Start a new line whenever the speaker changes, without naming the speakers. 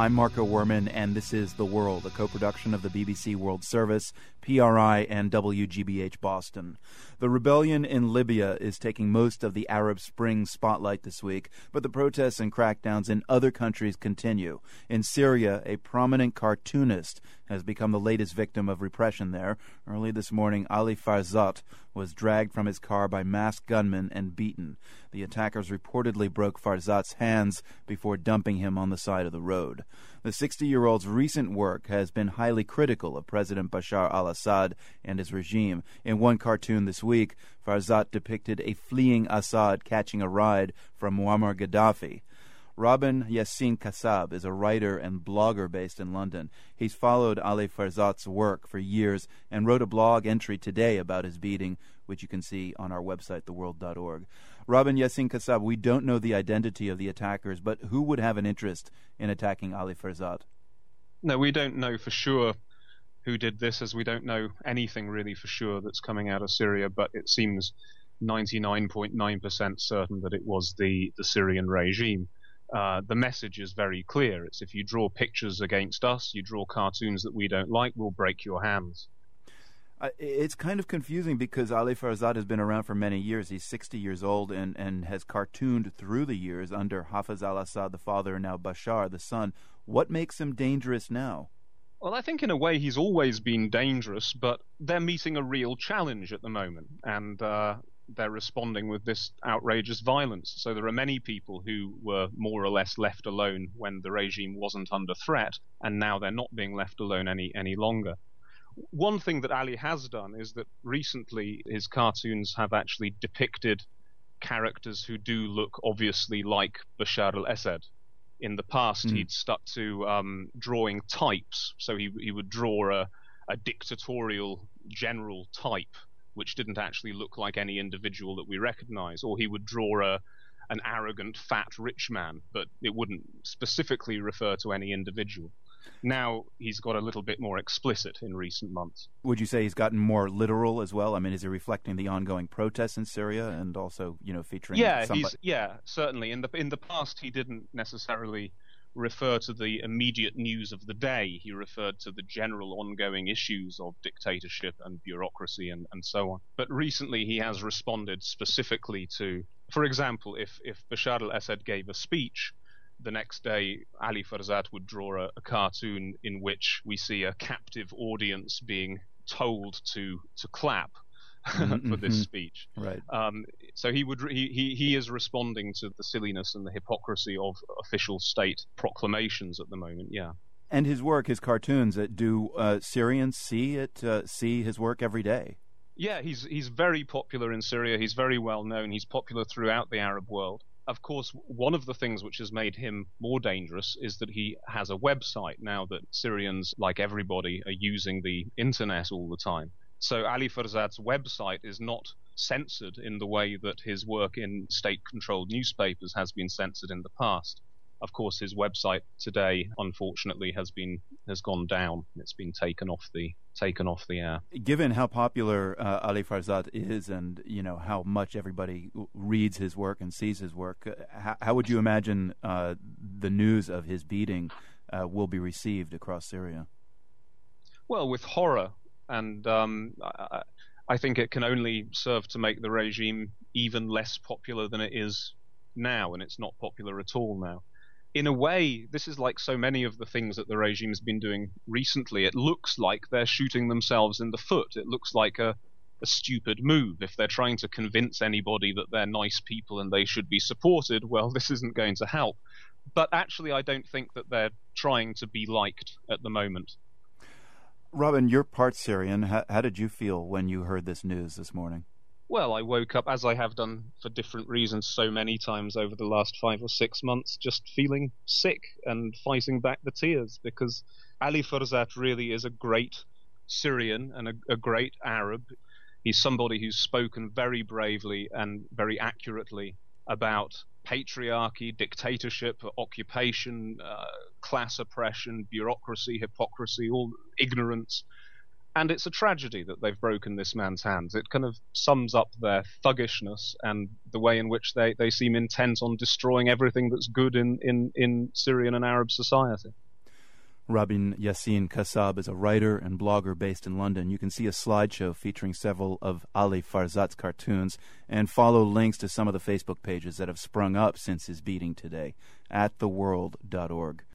I'm Marco Werman, and this is The World, a co-production of the BBC World Service, PRI, and WGBH Boston. The rebellion in Libya is taking most of the Arab Spring spotlight this week, but the protests and crackdowns in other countries continue. In Syria, a prominent cartoonist has become the latest victim of repression there. Early this morning, Ali Farzat was dragged from his car by masked gunmen and beaten. The attackers reportedly broke Farzat's hands before dumping him on the side of the road. The 60-year-old's recent work has been highly critical of President Bashar al-Assad and his regime. In one cartoon this week, Farzat depicted a fleeing Assad catching a ride from Muammar Gaddafi. Robin Yassin Kassab is a writer and blogger based in London. He's followed Ali Farzat's work for years and wrote a blog entry today about his beating, which you can see on our website, theworld.org. Robin Yassin Kassab, we don't know the identity of the attackers, but who would have an interest in attacking Ali Farzat?
No, we don't know for sure who did this, as we don't know anything really for sure that's coming out of Syria, but it seems 99.9% certain that it was the Syrian regime. The message is very clear. It's if you draw pictures against us, you draw cartoons that we don't like, we'll break your hands.
It's kind of confusing because Ali Farzat has been around for many years. He's 60 years old and has cartooned through the years under Hafez al-Assad, the father, and now Bashar, the son. What makes him dangerous now?
Well, I think in a way he's always been dangerous, but they're meeting a real challenge at the moment, and they're responding with this outrageous violence. So there are many people who were more or less left alone when the regime wasn't under threat, and now they're not being left alone any longer. One thing that Ali has done is that recently his cartoons have actually depicted characters who do look obviously like Bashar al-Assad. In the past, he'd stuck to drawing types, so he would draw a dictatorial general type, which didn't actually look like any individual that we recognize, or he would draw an arrogant, fat, rich man, but it wouldn't specifically refer to any individual. Now he's got a little bit more explicit in recent months.
Would you say he's gotten more literal as well? I mean, is he reflecting the ongoing protests in Syria and also, featuring somebody?
Yeah, certainly. In the past, he didn't necessarily refer to the immediate news of the day. He referred to the general ongoing issues of dictatorship and bureaucracy and so on. But recently he has responded specifically to, for example, if Bashar al-Assad gave a speech, the next day Ali Farzat would draw a cartoon in which we see a captive audience being told to clap for this speech.
Right.
So he is responding to the silliness and the hypocrisy of official state proclamations at the moment. Yeah.
And his work, his cartoons, do Syrians see his work every day?
Yeah, he's very popular in Syria. He's very well known. He's popular throughout the Arab world. Of course, one of the things which has made him more dangerous is that he has a website now that Syrians, like everybody, are using the internet all the time. So Ali Farzat's website is not censored in the way that his work in state-controlled newspapers has been censored in the past. Of course, his website today, unfortunately, has gone down. It's been taken off the air.
Given how popular Ali Farzat is, and how much everybody reads his work and sees his work, how would you imagine the news of his beating will be received across Syria?
Well, with horror, and I think it can only serve to make the regime even less popular than it is now, and it's not popular at all now. In a way, this is like so many of the things that the regime's been doing recently. It looks like they're shooting themselves in the foot. It looks like a stupid move. If they're trying to convince anybody that they're nice people and they should be supported, well, this isn't going to help. But actually, I don't think that they're trying to be liked at the moment.
Robin, you're part Syrian. How did you feel when you heard this news this morning?
Well, I woke up, as I have done for different reasons so many times over the last 5 or 6 months, just feeling sick and fighting back the tears, because Ali Farzat really is a great Syrian and a great Arab. He's somebody who's spoken very bravely and very accurately about patriarchy, dictatorship, occupation, class oppression, bureaucracy, hypocrisy, all ignorance. And it's a tragedy that they've broken this man's hands. It kind of sums up their thuggishness and the way in which they seem intent on destroying everything that's good in Syrian and Arab society.
Rabin Yassin Kassab is a writer and blogger based in London. You can see a slideshow featuring several of Ali Farzad's cartoons and follow links to some of the Facebook pages that have sprung up since his beating today at theworld.org.